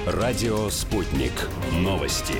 Радио «Спутник». Новости.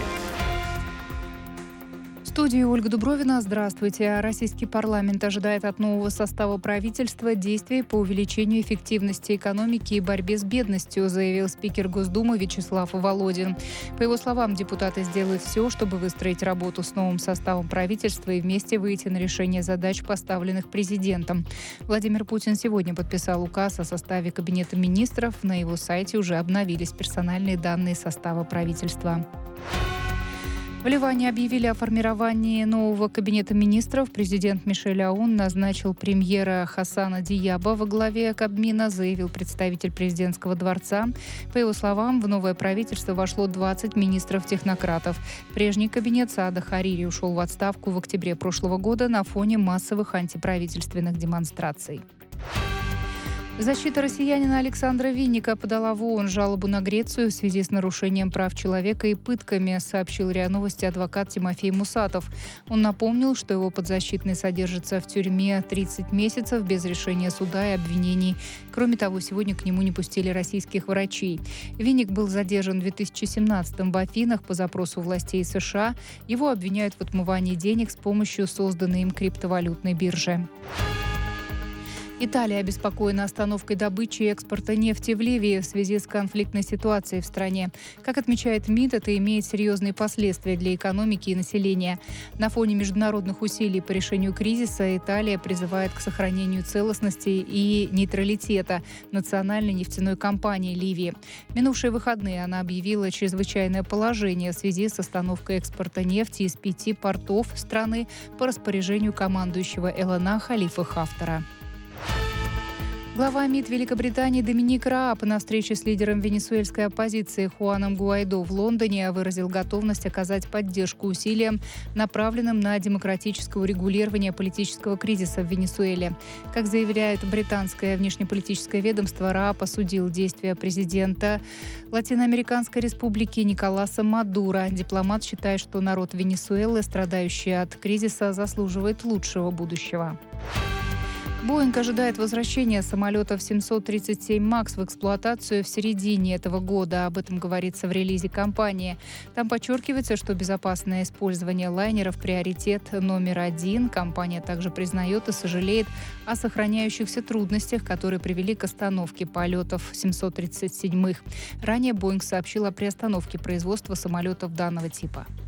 В студии Ольга Дубровина. Здравствуйте. Российский парламент ожидает от нового состава правительства действий по увеличению эффективности экономики и борьбе с бедностью, заявил спикер Госдумы Вячеслав Володин. По его словам, депутаты сделают все, чтобы выстроить работу с новым составом правительства и вместе выйти на решение задач, поставленных президентом. Владимир Путин сегодня подписал указ о составе Кабинета министров. На его сайте уже обновились персональные данные состава правительства. В Ливане объявили о формировании нового кабинета министров. Президент Мишель Аун назначил премьера Хасана Диаба во главе Кабмина, заявил представитель президентского дворца. По его словам, в новое правительство вошло 20 министров-технократов. Прежний кабинет Саада Харири ушел в отставку в октябре прошлого года на фоне массовых антиправительственных демонстраций. Защита россиянина Александра Винника подала в ООН жалобу на Грецию в связи с нарушением прав человека и пытками, сообщил РИА Новости адвокат Тимофей Мусатов. Он напомнил, что его подзащитный содержится в тюрьме 30 месяцев без решения суда и обвинений. Кроме того, сегодня к нему не пустили российских врачей. Винник был задержан в 2017-м в Афинах по запросу властей США. Его обвиняют в отмывании денег с помощью созданной им криптовалютной биржи. Италия обеспокоена остановкой добычи и экспорта нефти в Ливии в связи с конфликтной ситуацией в стране. Как отмечает МИД, это имеет серьезные последствия для экономики и населения. На фоне международных усилий по решению кризиса Италия призывает к сохранению целостности и нейтралитета национальной нефтяной компании Ливии. В минувшие выходные она объявила чрезвычайное положение в связи с остановкой экспорта нефти из 5 портов страны по распоряжению командующего ЛНА Халифа Хафтара. Глава МИД Великобритании Доминик Рааб на встрече с лидером венесуэльской оппозиции Хуаном Гуайдо в Лондоне выразил готовность оказать поддержку усилиям, направленным на демократическое урегулирование политического кризиса в Венесуэле. Как заявляет британское внешнеполитическое ведомство, Рааб осудил действия президента Латиноамериканской республики Николаса Мадуро. Дипломат считает, что народ Венесуэлы, страдающий от кризиса, заслуживает лучшего будущего. Боинг ожидает возвращения самолетов 737 МАКС в эксплуатацию в середине этого года. Об этом говорится в релизе компании. Там подчеркивается, что безопасное использование лайнеров – приоритет номер один. Компания также признает и сожалеет о сохраняющихся трудностях, которые привели к остановке полетов 737-х. Ранее Боинг сообщил о приостановке производства самолетов данного типа.